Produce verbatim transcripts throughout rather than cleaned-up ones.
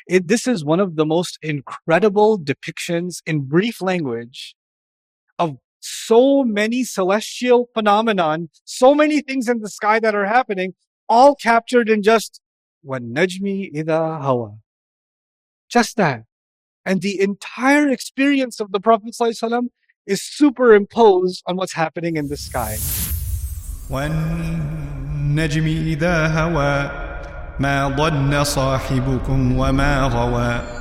It, this is one of the most incredible depictions in brief language of so many celestial phenomenon, so many things in the sky that are happening, all captured in just وَالنَّجْمِ إِذَا هَوَى. Just that. And the entire experience of the Prophet ﷺ is superimposed on what's happening in the sky. وَالنَّجْمِ إِذَا هَوَى مَا ضَلَّ صَاحِبُكُمْ وَمَا غَوَى.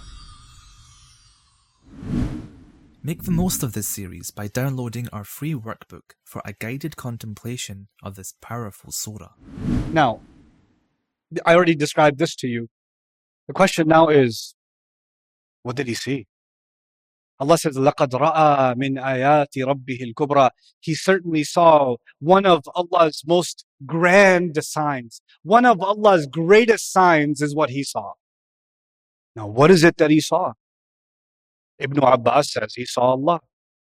Make the most of this series by downloading our free workbook for a guided contemplation of this powerful surah. Now, I already described this to you. The question now is, what did he see? Allah says, لَقَدْ رَأَى مِنْ آيَاتِ رَبِّهِ الْكُبْرَى. He certainly saw one of Allah's most grand signs. One of Allah's greatest signs is what he saw. Now, what is it that he saw? Ibn Abbas says he saw Allah.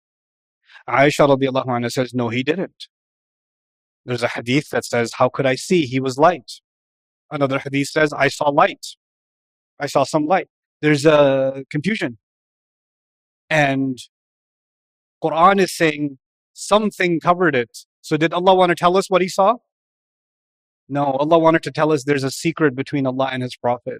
Aisha radiallahu anha says, no, he didn't. There's a hadith that says, how could I see? He was light. Another hadith says, I saw light. I saw some light. There's a confusion. And Quran is saying something covered it. So did Allah want to tell us what he saw? No, Allah wanted to tell us there's a secret between Allah and his Prophet.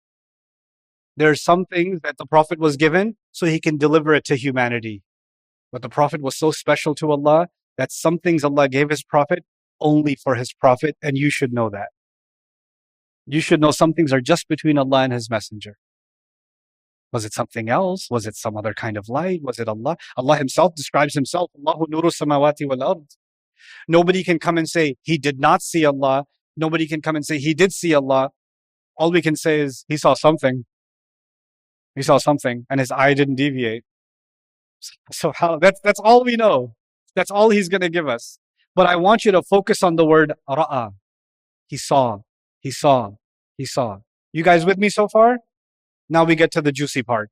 There are some things that the Prophet was given so he can deliver it to humanity. But the Prophet was so special to Allah that some things Allah gave his Prophet only for his Prophet, and you should know that. You should know some things are just between Allah and his Messenger. Was it something else? Was it some other kind of light? Was it Allah? Allah himself describes himself, Allahu nuru samawati wal ard. Nobody can come and say he did not see Allah. Nobody can come and say he did see Allah. All we can say is he saw something. He saw something and his eye didn't deviate. So how, that's, that's all we know. That's all he's going to give us. But I want you to focus on the word ra'a. He saw, he saw, he saw. You guys with me so far? Now we get to the juicy part.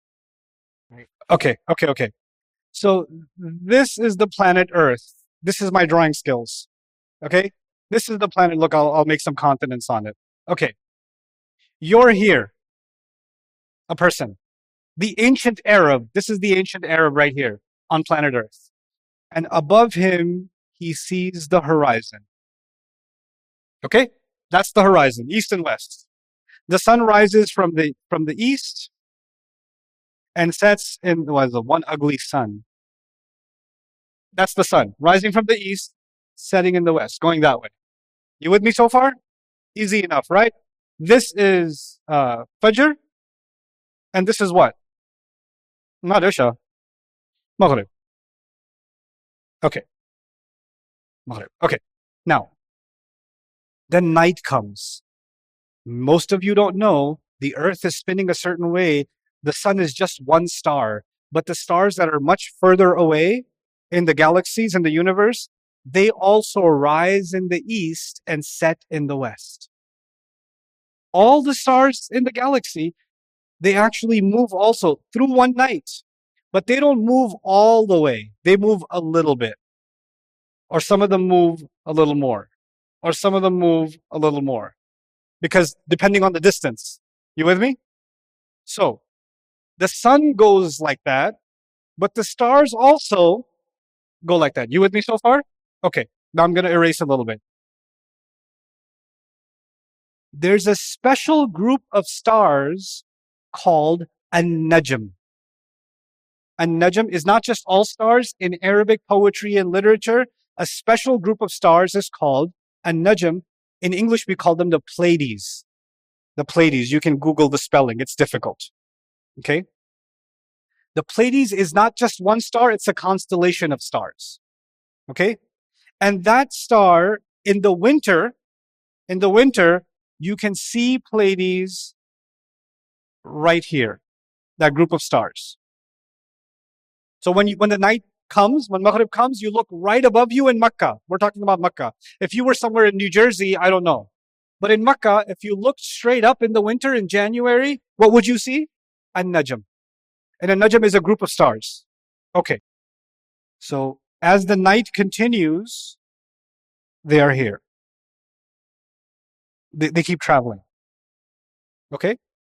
Okay, okay, okay. So this is the planet Earth. This is my drawing skills. Okay? This is the planet. Look, I'll, I'll make some continents on it. Okay. You're here. A person. The ancient Arab. This is the ancient Arab right here on planet Earth. And above him, he sees the horizon. Okay? That's the horizon, east and west. The sun rises from the from the east and sets in was well, one ugly sun. That's the sun rising from the east, setting in the west, going that way. You with me so far? Easy enough, right? This is uh, Fajr, and this is what? Not Isha. Maghrib. Okay. Maghrib. Okay. Now, then night comes. Most of you don't know, the earth is spinning a certain way. The sun is just one star. But the stars that are much further away in the galaxies and the universe, they also rise in the east and set in the west. All the stars in the galaxy, they actually move also through one night. But they don't move all the way. They move a little bit. Or some of them move a little more. Or some of them move a little more. Because depending on the distance. You with me? So, the sun goes like that, but the stars also go like that. You with me so far? Okay, now I'm going to erase a little bit. There's a special group of stars called An-Najm. An-Najm is not just all stars. In Arabic poetry and literature, a special group of stars is called An-Najm. In English, we call them the Pleiades. The Pleiades, you can Google the spelling. It's difficult. Okay? The Pleiades is not just one star, it's a constellation of stars. Okay? And that star, in the winter, in the winter, you can see Pleiades right here. That group of stars. So when you, when the night comes, when Maghrib comes, you look right above you in Makkah. We're talking about Makkah. If you were somewhere in New Jersey, I don't know. But in Makkah, if you looked straight up in the winter in January, what would you see? An-Najm. And An-Najm is a group of stars. Okay. So as the night continues, they are here. They, they keep traveling. Okay?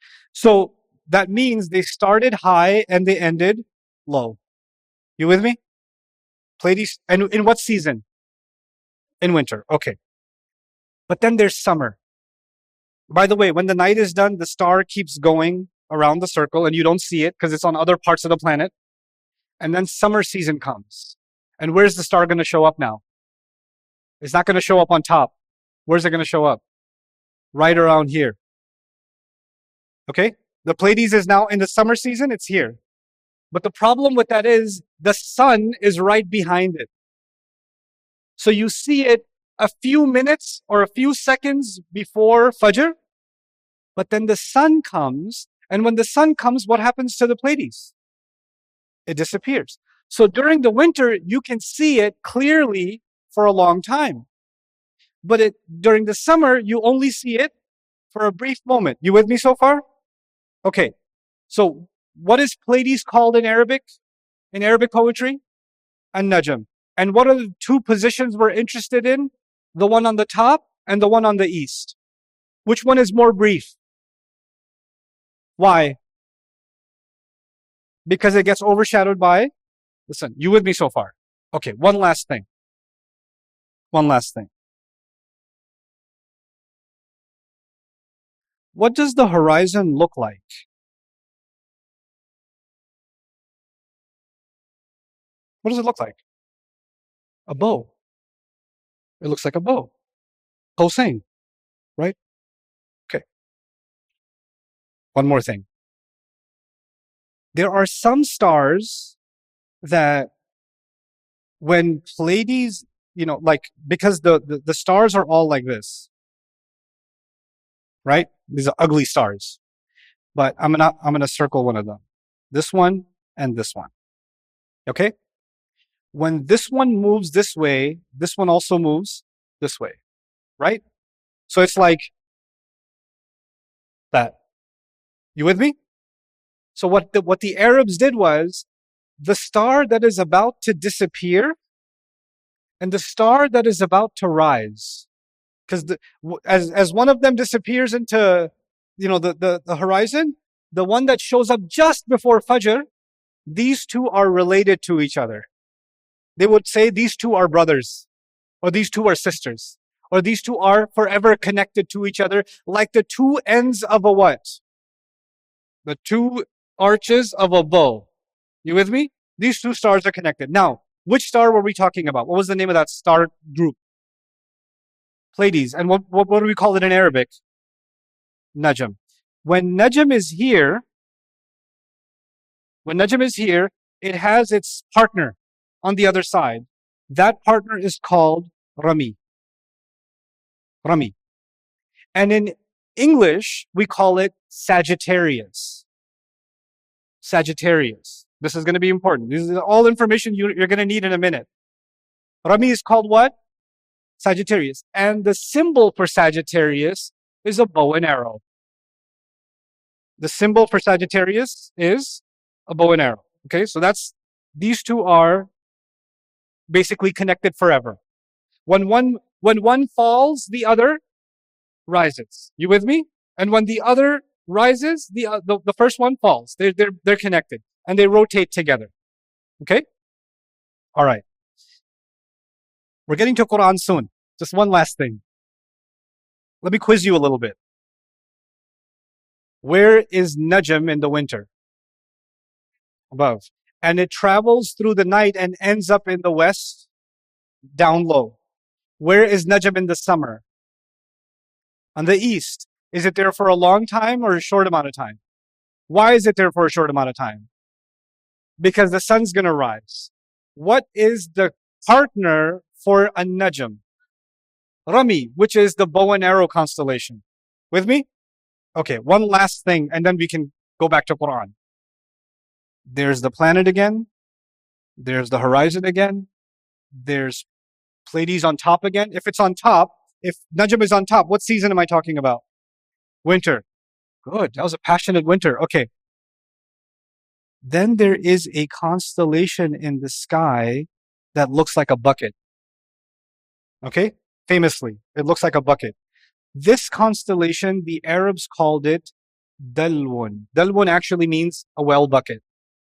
So that means they started high and they ended low. You with me? Pleiades, and in what season? In winter. Okay. But then there's summer. By the way, when the night is done, the star keeps going around the circle and you don't see it because it's on other parts of the planet. And then summer season comes. And where's the star going to show up now? It's not going to show up on top. Where's it going to show up? Right around here. Okay? The Pleiades is now in the summer season, it's here. But the problem with that is the sun is right behind it. So you see it a few minutes or a few seconds before Fajr, but then the sun comes, and when the sun comes, what happens to the Pleiades? It disappears. So during the winter, you can see it clearly for a long time. But it, during the summer, you only see it for a brief moment. You with me so far? Okay. So what is Pleiades called in Arabic? In Arabic poetry? An-Najm. And what are the two positions we're interested in? The one on the top and the one on the east. Which one is more brief? Why? Because it gets overshadowed by the sun. You with me so far? Okay, one last thing. One last thing. What does the horizon look like? What does it look like? A bow. It looks like a bow. Hossein, right? Okay. One more thing. There are some stars that when Pleiades, you know, like, because the, the, the stars are all like this, right? These are ugly stars. But I'm gonna, I'm gonna circle one of them. This one and this one. Okay? When this one moves this way, this one also moves this way, right? So it's like that. You with me? So what the, what the Arabs did was, the star that is about to disappear and the star that is about to rise, because as as one of them disappears into, you know, the, the, the horizon, the one that shows up just before Fajr, these two are related to each other. They would say these two are brothers, or these two are sisters, or these two are forever connected to each other, like the two ends of a what? The two arches of a bow. You with me? These two stars are connected. Now, which star were we talking about? What was the name of that star group? Pleiades. And what, what, what do we call it in Arabic? Najm. When Najm is here, when Najm is here, it has its partner on the other side. That partner is called Rami. Rami. And in English, we call it Sagittarius. Sagittarius. This is going to be important. This is all information you, you're going to need in a minute. Rami is called what? Sagittarius. And the symbol for Sagittarius is a bow and arrow. The symbol for Sagittarius is a bow and arrow. Okay, so that's, these two are basically connected forever. When one, when one falls, the other rises. You with me? And when the other rises, the, uh, the, the first one falls. They're, they're, they're connected and they rotate together. Okay? All right. We're getting to Quran soon. Just one last thing. Let me quiz you a little bit. Where is Najm in the winter? Above. And it travels through the night and ends up in the west, down low. Where is Najm in the summer? On the east. Is it there for a long time or a short amount of time? Why is it there for a short amount of time? Because the sun's going to rise. What is the partner for a Najm? Rami, which is the bow and arrow constellation. With me? Okay, one last thing, and then we can go back to Quran. There's the planet again. There's the horizon again. There's Pleiades on top again. If it's on top, if Najm is on top, what season am I talking about? Winter. Good. That was a passionate winter. Okay. Then there is a constellation in the sky that looks like a bucket. Okay? Famously, it looks like a bucket. This constellation, the Arabs called it Dalwun. Dalwun actually means a well bucket.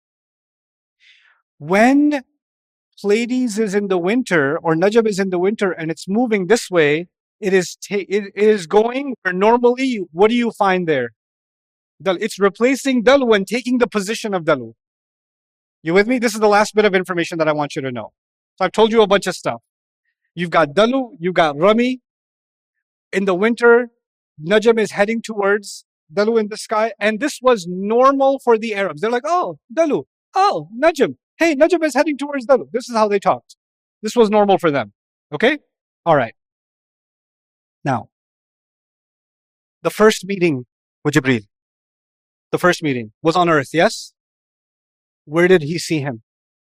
When Pleiades is in the winter, or Najm is in the winter, and it's moving this way, it is ta- it, it is going where normally, what do you find there? Dal- It's replacing Dalwun, taking the position of Dalu. You with me? This is the last bit of information that I want you to know. So I've told you a bunch of stuff. You've got Dalu, you've got Rami. In the winter, Najm is heading towards Dalu in the sky, and this was normal for the Arabs. They're like, oh, Dalu, oh, Najm. Hey, Najm is heading towards Dalu. This is how they talked. This was normal for them. Okay? All right. Now, the first meeting with Jibreel, the first meeting was on earth, yes? Where did he see him?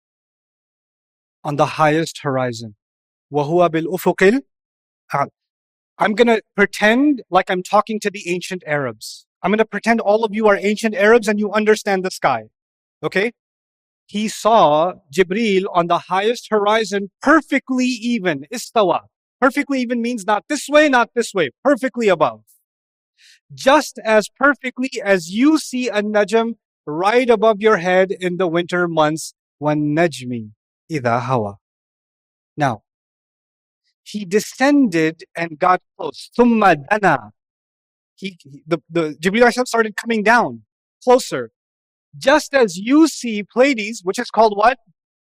On the highest horizon. وَهُوَ بِالْأُفُقِ الْأَعْلَى. I'm going to pretend like I'm talking to the ancient Arabs. I'm going to pretend all of you are ancient Arabs and you understand the sky. Okay? He saw Jibreel on the highest horizon, perfectly even. Istawa. Perfectly even means not this way, not this way. Perfectly above. Just as perfectly as you see a najm right above your head in the winter months, when najmi idha hawa. Now, he descended and got close. Thumma dana. He, he- the, the Jibreel started coming down, closer. Just as you see Pleiades, which is called what?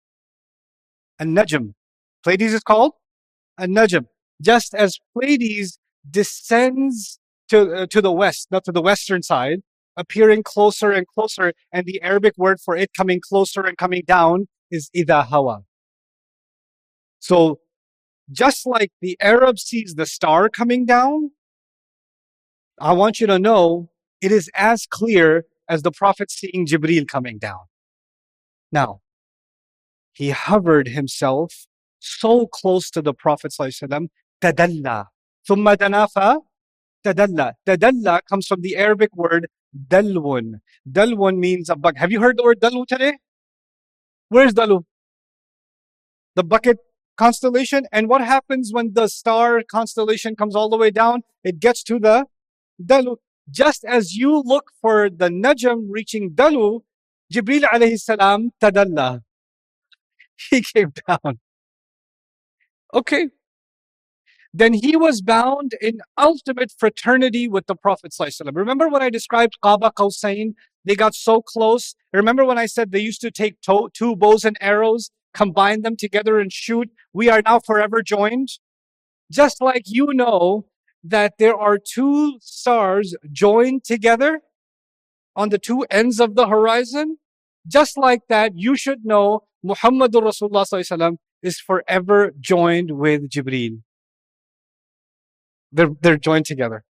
A najm. Pleiades is called a najm. Just as Pleiades descends to, uh, to the west, not to the western side, appearing closer and closer, and the Arabic word for it coming closer and coming down is idha hawa. So, just like the Arab sees the star coming down, I want you to know it is as clear as the Prophet seeing Jibreel coming down. Now, he hovered himself so close to the Prophet ﷺ, tadalla. Thumma danafa, tadalla. Tadalla comes from the Arabic word dalwun. Dalwun means a bucket. Have you heard the word dalu today? Where's dalu? The bucket constellation. And what happens when the star constellation comes all the way down? It gets to the dalu. Just as you look for the najm reaching dalu, Jibreel alayhi salam tadalla. He came down. Okay. Then he was bound in ultimate fraternity with the Prophet ﷺ. Remember when I described Qaba Qawsayn? They got so close. Remember when I said they used to take to- two bows and arrows, combine them together and shoot? We are now forever joined. Just like you know that there are two stars joined together on the two ends of the horizon, just like that, you should know Muhammadur Rasulullah Sallallahu Alaihi Wasallam is forever joined with Jibreel. They're, they're joined together.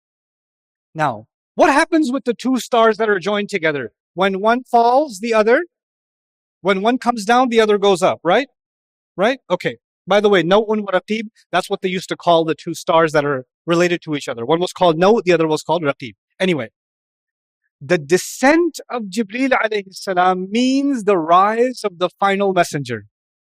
Now, what happens with the two stars that are joined together? When one falls, the other, when one comes down, the other goes up, right? Right? Okay. By the way, Naw'un wa Raqib, that's what they used to call the two stars that are related to each other. One was called Naw', the other was called Raqib. Anyway, the descent of Jibreel alayhi salam means the rise of the final messenger.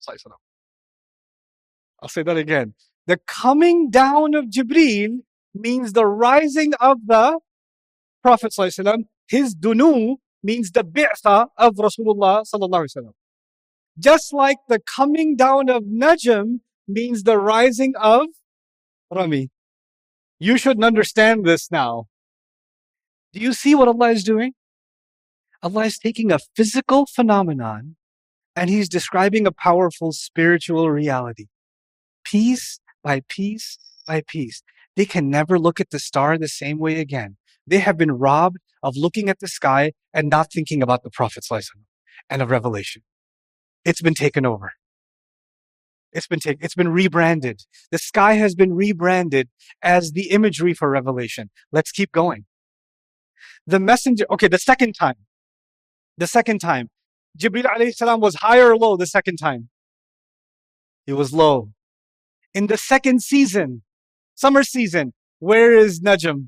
I'll say that again. The coming down of Jibreel means the rising of the Prophet sallallahu alaihi wasallam. His dunu means the bi'tha of Rasulullah sallallahu alaihi wasallam. Just like the coming down of Najm means the rising of Rami. You should understand this now. Do you see what Allah is doing? Allah is taking a physical phenomenon and He's describing a powerful spiritual reality. Piece by piece by piece. They can never look at the star the same way again. They have been robbed of looking at the sky and not thinking about the Prophet ﷺ and of revelation. It's been taken over. It's been taken, it's been rebranded. The sky has been rebranded as the imagery for revelation. Let's keep going. The messenger, okay, the second time. The second time. Jibreel alayhi salam was high or low the second time? He was low. In the second season, summer season, where is Najm?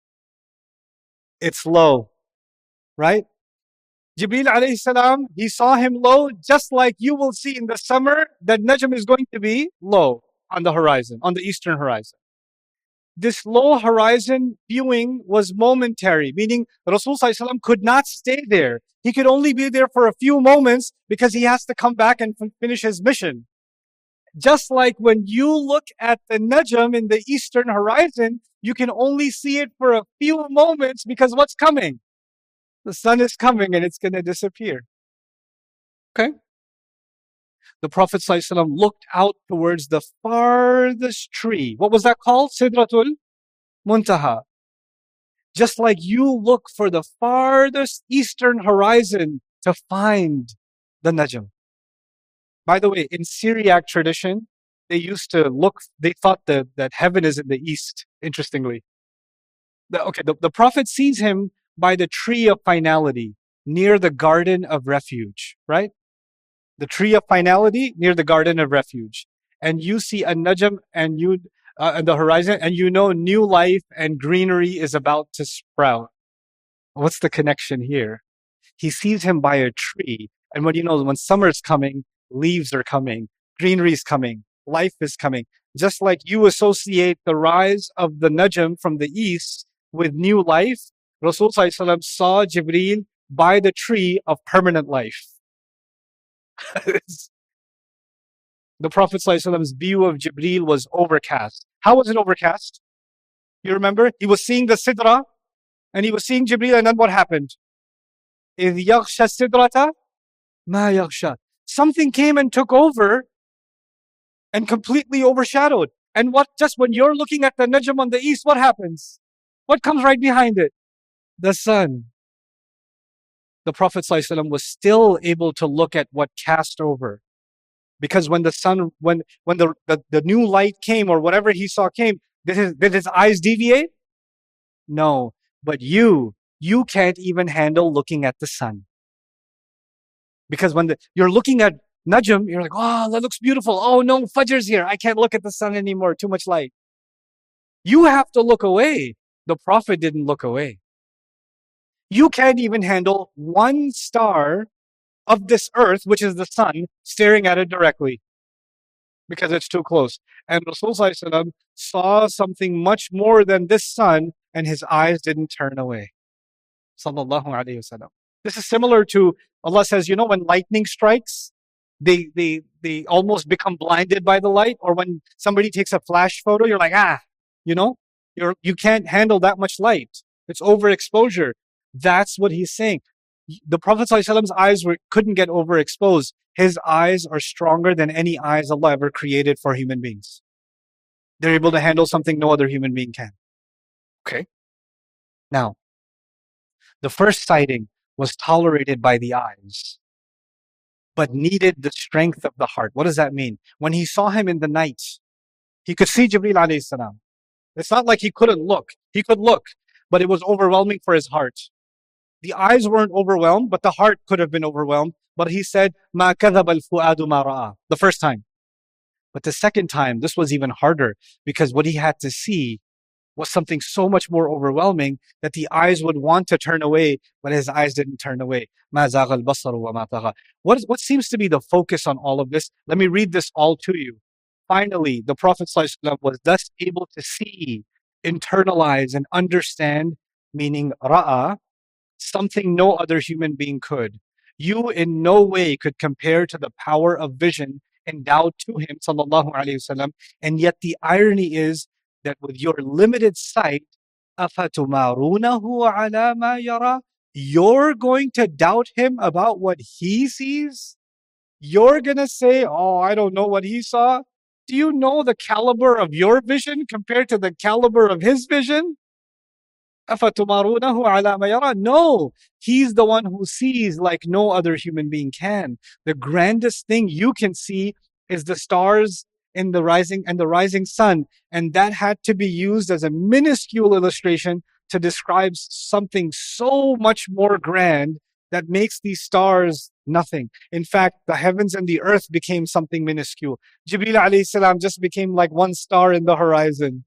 It's low, right? Jibreel alayhi salam, he saw him low, just like you will see in the summer that Najm is going to be low on the horizon, on the eastern horizon. this low horizon viewing was momentary, meaning Rasul Sallallahu Alaihi Wasallam could not stay there. He could only be there for a few moments because he has to come back and f- finish his mission. Just like when you look at the Najm in the eastern horizon, you can only see it for a few moments because what's coming? The sun is coming and it's going to disappear. Okay? The Prophet ﷺ looked out towards the farthest tree. What was that called? Sidratul Muntaha. Just like you look for the farthest eastern horizon to find the Najm. By the way, in Syriac tradition, they used to look, they thought that, that heaven is in the east, interestingly. The, okay, the, the Prophet sees him by the tree of finality, near the garden of refuge, right? The tree of finality near the garden of refuge. And you see a Najm and you, uh, on the horizon, and you know new life and greenery is about to sprout. What's the connection here? He sees him by a tree. And when you know, when summer's coming, leaves are coming, greenery is coming, life is coming. Just like you associate the rise of the Najm from the east with new life, Rasul Sallallahu Alaihi Wasallam saw Jibreel by the tree of permanent life. The Prophet Sallallahu Alaihi Wasallam's view of Jibreel was overcast. How was it overcast? You remember? He was seeing the Sidra and he was seeing Jibreel, and then what happened? إِذْ يَغْشَى السِّدْرَةَ مَا يَغْشَى. Something came and took over and completely overshadowed. And what, just when you're looking at the Najm on the east, what happens? What comes right behind it? The sun. The Prophet ﷺ was still able to look at what cast over. Because when the sun, when when the, the, the new light came or whatever he saw came, did his, did his eyes deviate? No. But you, you can't even handle looking at the sun. Because when the, you're looking at Najm, you're like, oh, that looks beautiful. Oh no, Fajr's here. I can't look at the sun anymore. Too much light. You have to look away. The Prophet didn't look away. You can't even handle one star of this earth, which is the sun, staring at it directly because it's too close. And Rasul Sallallahu Alaihi Wasallam saw something much more than this sun, and his eyes didn't turn away. Sallallahu Alaihi Wasallam. This is similar to, Allah says, you know, when lightning strikes, they they they almost become blinded by the light. Or when somebody takes a flash photo, you're like, ah, you know, you're you can't handle that much light. It's overexposure. That's what he's saying. The Prophet ﷺ's eyes were, couldn't get overexposed. His eyes are stronger than any eyes Allah ever created for human beings. They're able to handle something no other human being can. Okay? Now, the first sighting was tolerated by the eyes, but needed the strength of the heart. What does that mean? When he saw him in the night, he could see Jibreel alayhi salam. It's not like he couldn't look. He could look, but it was overwhelming for his heart. The eyes weren't overwhelmed, but the heart could have been overwhelmed. But he said, مَا كَذَبَ الْفُؤَادُ مَا رَأَى. The first time. But the second time, this was even harder because what he had to see was something so much more overwhelming that the eyes would want to turn away, but his eyes didn't turn away. مَا زَاغَ الْبَصَرُ وَمَا طَغَى. What, is, what seems to be the focus on all of this? Let me read this all to you. Finally, the Prophet ﷺ was thus able to see, internalize, and understand, meaning ra'a, something no other human being could. You in no way could compare to the power of vision endowed to him, sallallahu alaihi wasallam. And yet the irony is that with your limited sight, أَفَتُمَارُونَهُ عَلَى مَا يَرَى, you're going to doubt him about what he sees? You're going to say, oh, I don't know what he saw. Do you know the caliber of your vision compared to the caliber of his vision? أَفَتُمَارُونَهُ عَلَى مَا يَرَى. No, he's the one who sees like no other human being can. The grandest thing you can see is the stars in the rising and the rising sun. And that had to be used as a minuscule illustration to describe something so much more grand that makes these stars nothing. In fact, the heavens and the earth became something minuscule. Jibreel alayhi salam just became like one star in the horizon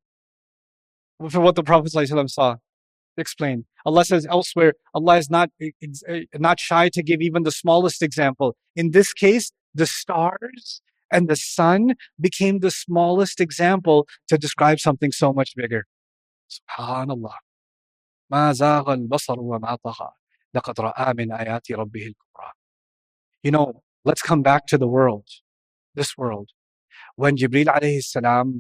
for what the Prophet ﷺ saw. Explain. Allah says elsewhere, Allah is not, not shy to give even the smallest example. In this case, the stars and the sun became the smallest example to describe something so much bigger. Subhanallah. ما زاغ البصر وما طغى لقد رأى من آيات ربه الكبرى. You know, let's come back to the world, this world. When Jibreel alayhi salam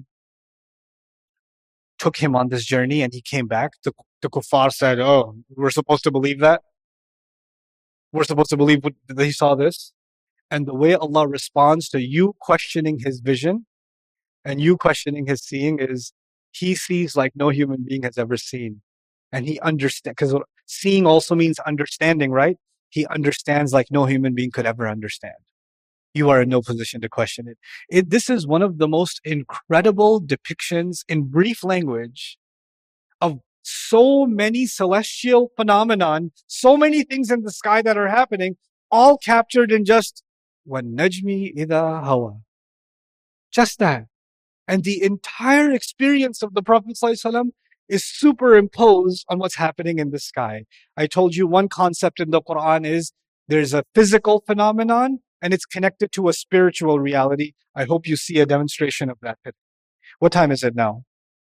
took him on this journey and he came back, the, the kuffar said, oh, we're supposed to believe that? We're supposed to believe that he saw this? And the way Allah responds to you questioning his vision and you questioning his seeing is, he sees like no human being has ever seen. And he understands, because seeing also means understanding, right? He understands like no human being could ever understand. You are in no position to question it. it. This is one of the most incredible depictions in brief language of so many celestial phenomenon, so many things in the sky that are happening, all captured in just وَالنَّجْمِ إِذَا هَوَى. Just that. And the entire experience of the Prophet ﷺ is superimposed on what's happening in the sky. I told you one concept in the Quran is there's a physical phenomenon and it's connected to a spiritual reality. I hope you see a demonstration of that. What time is it now?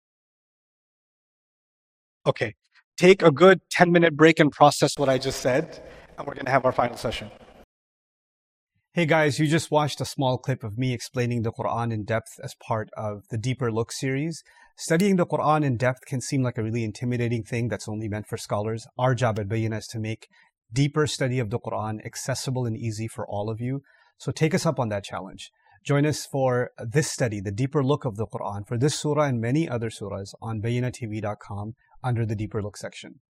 Okay. Take a good ten minute break and process what I just said, and we're going to have our final session. Hey guys, you just watched a small clip of me explaining the Quran in depth as part of the Deeper Look series. Studying the Quran in depth can seem like a really intimidating thing that's only meant for scholars. Our job at Bayyinah is to make deeper study of the Quran accessible and easy for all of you. So take us up on that challenge. Join us for this study, the Deeper Look of the Quran, for this surah and many other surahs on bayyinah t v dot com under the Deeper Look section.